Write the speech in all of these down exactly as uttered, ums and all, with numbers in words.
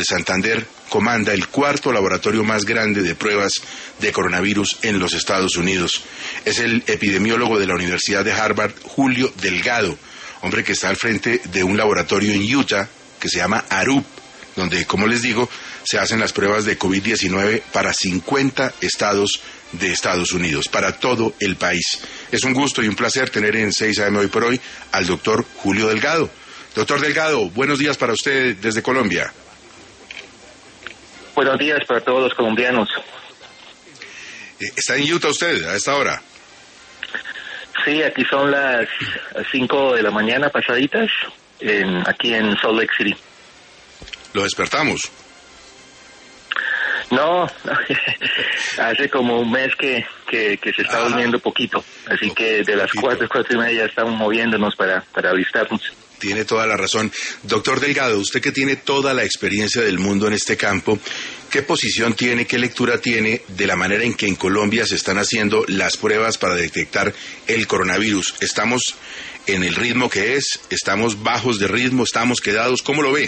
de Santander comanda el cuarto laboratorio más grande de pruebas de coronavirus en los Estados Unidos. Es el epidemiólogo de la Universidad de Harvard, Julio Delgado, hombre que está al frente de un laboratorio en Utah que se llama Arup, donde, como les digo, se hacen las pruebas de COVID diecinueve para cincuenta estados de Estados Unidos, para todo el país. Es un gusto y un placer tener en seis A M hoy por hoy al doctor Julio Delgado. Doctor Delgado, buenos días para usted desde Colombia. Buenos días para todos los colombianos. ¿Está en Utah usted a esta hora? Sí, aquí son las cinco de la mañana pasaditas, en, aquí en Salt Lake City. ¿Lo despertamos? No, hace como un mes que, que, que se está ah, durmiendo poquito, así que de las cuatro, cuatro y media estamos moviéndonos para, para alistarnos. Tiene toda la razón. Doctor Delgado, usted que tiene toda la experiencia del mundo en este campo, ¿qué posición tiene, qué lectura tiene de la manera en que en Colombia se están haciendo las pruebas para detectar el coronavirus? ¿Estamos en el ritmo que es? ¿Estamos bajos de ritmo? ¿Estamos quedados? ¿Cómo lo ve?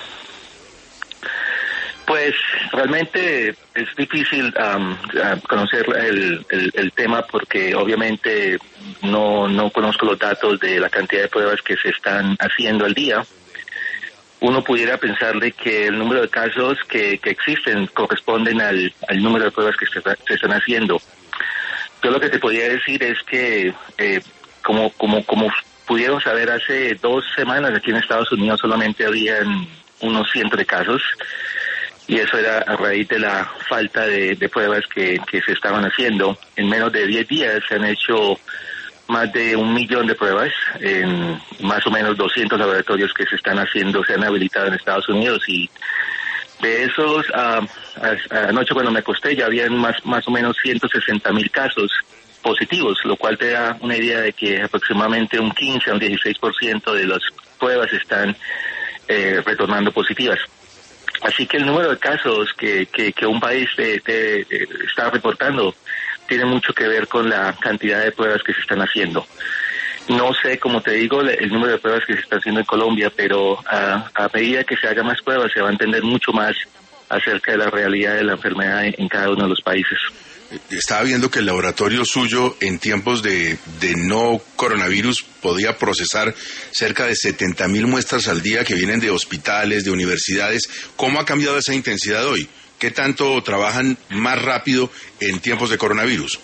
Pues realmente es difícil um, conocer el, el, el tema porque obviamente no, no conozco los datos de la cantidad de pruebas que se están haciendo al día. Uno pudiera pensar de que el número de casos que, que existen corresponden al, al número de pruebas que se, se están haciendo. Yo lo que te podría decir es que eh, como, como, como pudieron saber hace dos semanas aquí en Estados Unidos solamente habían unos cientos de casos. Y eso era a raíz de la falta de, de pruebas que, que se estaban haciendo. En menos de diez días se han hecho más de un millón de pruebas en más o menos doscientos laboratorios que se están haciendo, se han habilitado en Estados Unidos. Y de esos, uh, anoche cuando me acosté ya habían más, más o menos ciento sesenta mil casos positivos, lo cual te da una idea de que aproximadamente un quince a un dieciséis por ciento de las pruebas están eh, retornando positivas. Así que el número de casos que, que, que un país te, te, te está reportando tiene mucho que ver con la cantidad de pruebas que se están haciendo. No sé, como te digo, el número de pruebas que se están haciendo en Colombia, pero a, a medida que se hagan más pruebas se va a entender mucho más acerca de la realidad de la enfermedad en, en cada uno de los países. Estaba viendo que el laboratorio suyo en tiempos de, de no coronavirus podía procesar cerca de setenta mil muestras al día que vienen de hospitales, de universidades. ¿Cómo ha cambiado esa intensidad hoy? ¿Qué tanto trabajan más rápido en tiempos de coronavirus?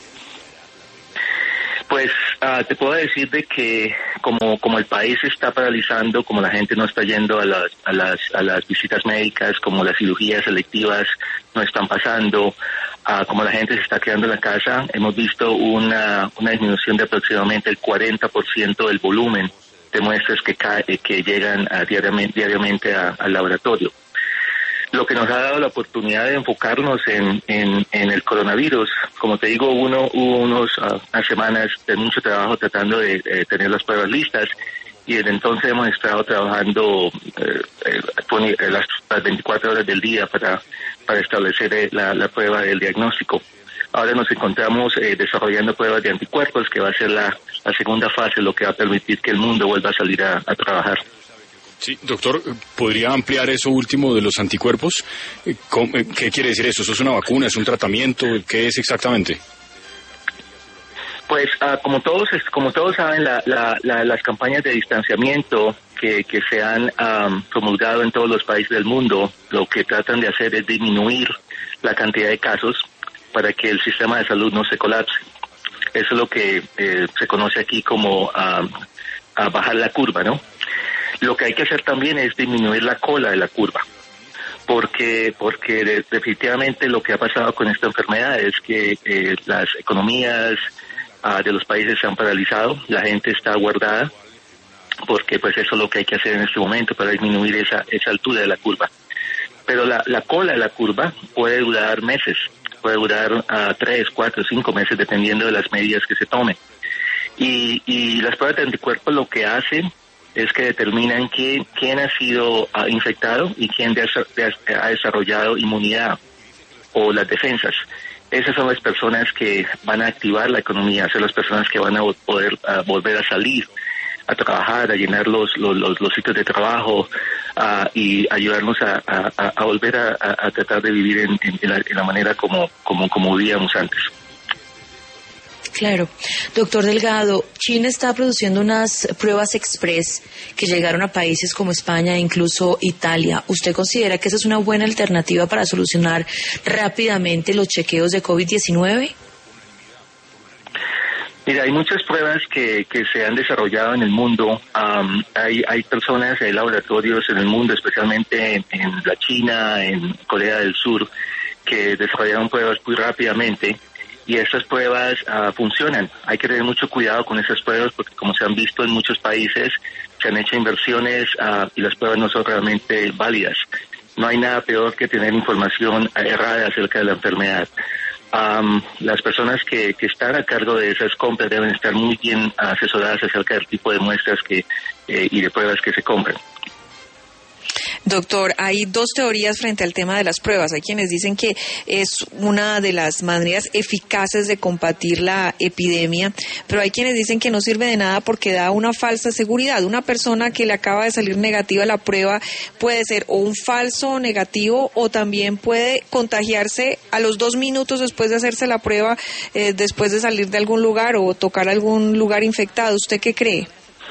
Pues uh, te puedo decir de que como como el país se está paralizando, como la gente no está yendo a las a las a las visitas médicas, como las cirugías selectivas no están pasando, uh, como la gente se está quedando en la casa, hemos visto una una disminución de aproximadamente el cuarenta por ciento del volumen de muestras que cae, que llegan uh, diariamente diariamente a, al laboratorio. Lo que nos ha dado la oportunidad de enfocarnos en, en, en el coronavirus. Como te digo, uno, hubo unos, uh, unas semanas de mucho trabajo tratando de, de tener las pruebas listas y desde entonces hemos estado trabajando eh, eh, las, las veinticuatro horas del día para, para establecer eh, la, la prueba del diagnóstico. Ahora nos encontramos eh, desarrollando pruebas de anticuerpos, que va a ser la, la segunda fase, lo que va a permitir que el mundo vuelva a salir a, a trabajar. Sí, doctor, ¿podría ampliar eso último de los anticuerpos? ¿Qué quiere decir eso? ¿Eso es una vacuna? ¿Es un tratamiento? ¿Qué es exactamente? Pues uh, como todos como todos saben, la, la, la, las campañas de distanciamiento que, que se han um, promulgado en todos los países del mundo, lo que tratan de hacer es disminuir la cantidad de casos para que el sistema de salud no se colapse. Eso es lo que eh, se conoce aquí como uh, a bajar la curva, ¿no? Lo que hay que hacer también es disminuir la cola de la curva, porque porque de, definitivamente lo que ha pasado con esta enfermedad es que eh, las economías uh, de los países se han paralizado, la gente está guardada, porque pues eso es lo que hay que hacer en este momento para disminuir esa esa altura de la curva. Pero la, la cola de la curva puede durar meses, puede durar uh, tres, cuatro, cinco meses, dependiendo de las medidas que se tomen. Y, y las pruebas de anticuerpos lo que hacen es que determinan quién, quién ha sido uh, infectado y quién de, de, ha desarrollado inmunidad o las defensas. Esas son las personas que van a activar la economía, son las personas que van a poder uh, volver a salir, a trabajar, a llenar los, los, los, los sitios de trabajo, uh, y ayudarnos a, a, a volver a, a tratar de vivir en, en, la, en la manera como, como, como vivíamos antes. Claro. Doctor Delgado, China está produciendo unas pruebas express que llegaron a países como España e incluso Italia. ¿Usted considera que esa es una buena alternativa para solucionar rápidamente los chequeos de COVID diecinueve? Mira, hay muchas pruebas que, que se han desarrollado en el mundo. Um, hay, hay personas, hay laboratorios en el mundo, especialmente en, en la China, en Corea del Sur, que desarrollaron pruebas muy rápidamente. Y esas pruebas uh, funcionan. Hay que tener mucho cuidado con esas pruebas porque, como se han visto en muchos países, se han hecho inversiones uh, y las pruebas no son realmente válidas. No hay nada peor que tener información errada acerca de la enfermedad. Um, las personas que, que están a cargo de esas compras deben estar muy bien asesoradas acerca del tipo de muestras que eh, y de pruebas que se compran. Doctor, hay dos teorías frente al tema de las pruebas. Hay quienes dicen que es una de las maneras eficaces de combatir la epidemia, pero hay quienes dicen que no sirve de nada porque da una falsa seguridad. Una persona que le acaba de salir negativa a la prueba puede ser o un falso negativo o también puede contagiarse a los dos minutos después de hacerse la prueba, eh, después de salir de algún lugar o tocar algún lugar infectado. ¿Usted qué cree?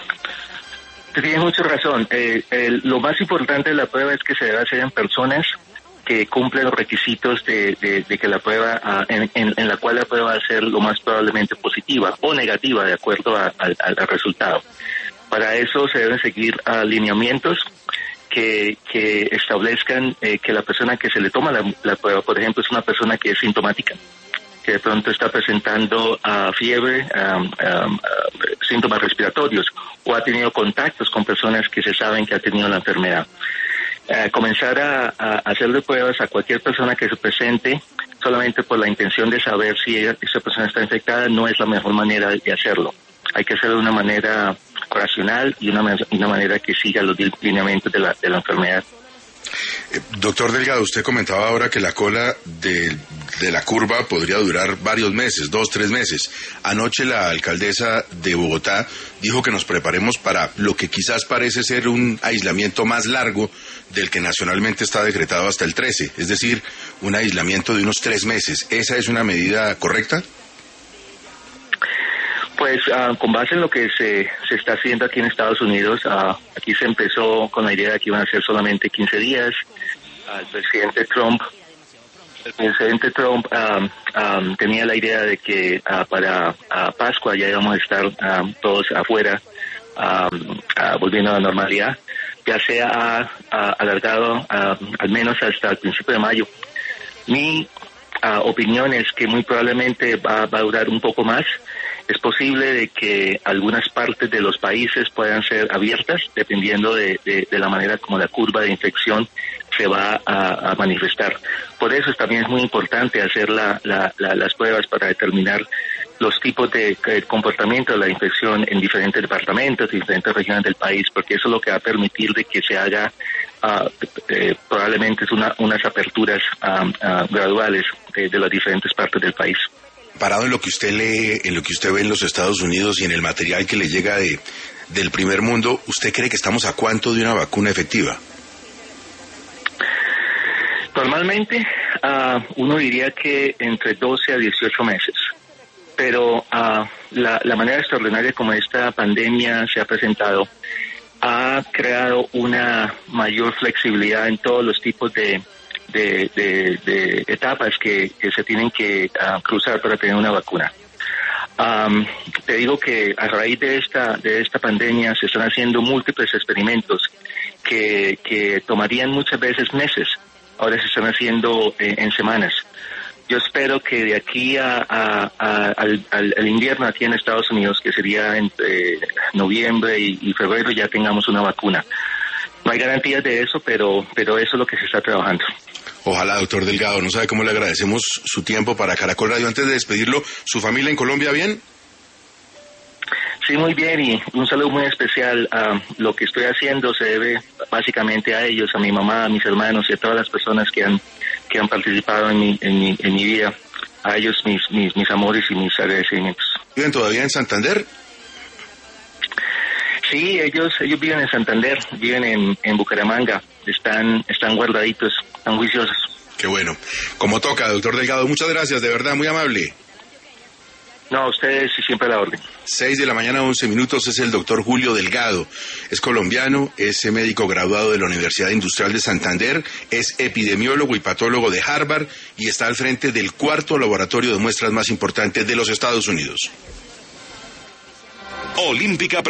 Tienes mucha razón. Eh, el, lo más importante de la prueba es que se debe hacer en personas que cumplen los requisitos de, de, de que la prueba, uh, en, en, en la cual la prueba va a ser lo más probablemente positiva o negativa de acuerdo a, a, al resultado. Para eso se deben seguir alineamientos que, que establezcan eh, que la persona que se le toma la, la prueba, por ejemplo, es una persona que es sintomática, que de pronto está presentando uh, fiebre, um, um, uh, síntomas respiratorios, o ha tenido contactos con personas que se saben que ha tenido la enfermedad. Uh, comenzar a, a hacerle pruebas a cualquier persona que se presente solamente por la intención de saber si ella, esa persona está infectada no es la mejor manera de hacerlo. Hay que hacerlo de una manera racional y una, una manera que siga los lineamientos de la, de la enfermedad. Eh, doctor Delgado, usted comentaba ahora que la cola de, de la curva podría durar varios meses, dos, tres meses. Anoche la alcaldesa de Bogotá dijo que nos preparemos para lo que quizás parece ser un aislamiento más largo del que nacionalmente está decretado hasta el trece, es decir, un aislamiento de unos tres meses. ¿Esa es una medida correcta? Pues uh, con base en lo que se, se está haciendo aquí en Estados Unidos, uh, aquí se empezó con la idea de que iban a ser solamente quince días. Uh, el presidente Trump, el presidente Trump um, um, tenía la idea de que uh, para uh, Pascua ya íbamos a estar um, todos afuera, um, uh, volviendo a la normalidad. Ya se ha uh, alargado uh, al menos hasta el principio de mayo. Mi uh, opinión es que muy probablemente va, va a durar un poco más. Es posible de que algunas partes de los países puedan ser abiertas dependiendo de, de, de la manera como la curva de infección se va a, a manifestar. Por eso también es muy importante hacer la, la, la, las pruebas para determinar los tipos de, de comportamiento de la infección en diferentes departamentos, diferentes regiones del país, porque eso es lo que va a permitir de que se haga uh, eh, probablemente es una, unas aperturas uh, uh, graduales de, de las diferentes partes del país. Parado en lo que usted lee, en lo que usted ve en los Estados Unidos y en el material que le llega de del primer mundo, ¿usted cree que estamos a cuánto de una vacuna efectiva? Normalmente uh, uno diría que entre doce a dieciocho meses, pero uh, la, la manera extraordinaria como esta pandemia se ha presentado ha creado una mayor flexibilidad en todos los tipos de De, de, de etapas que, que se tienen que uh, cruzar para tener una vacuna. Um, te digo que a raíz de esta de esta pandemia se están haciendo múltiples experimentos que, que tomarían muchas veces meses, ahora se están haciendo eh, en semanas. Yo espero que de aquí a, a, a al, al, al invierno aquí en Estados Unidos, que sería entre noviembre y, y febrero, ya tengamos una vacuna. No hay garantías de eso, pero pero eso es lo que se está trabajando. Ojalá, doctor Delgado. No sabe cómo le agradecemos su tiempo para Caracol Radio. Antes de despedirlo, ¿su familia en Colombia bien? Sí, muy bien, y un saludo muy especial. A lo que estoy haciendo se debe básicamente a ellos, a mi mamá, a mis hermanos y a todas las personas que han que han participado en mi en mi, en mi vida. A ellos mis mis mis amores y mis agradecimientos. ¿Viven todavía en Santander? Sí, ellos ellos viven en Santander, viven en, en Bucaramanga, están están guardaditos, están juiciosos. Qué bueno. Como toca, doctor Delgado, muchas gracias, de verdad, muy amable. No, a ustedes y siempre a la orden. Seis de la mañana, once minutos, es el doctor Julio Delgado. Es colombiano, es médico graduado de la Universidad Industrial de Santander, es epidemiólogo y patólogo de Harvard y está al frente del cuarto laboratorio de muestras más importante de los Estados Unidos. Olímpica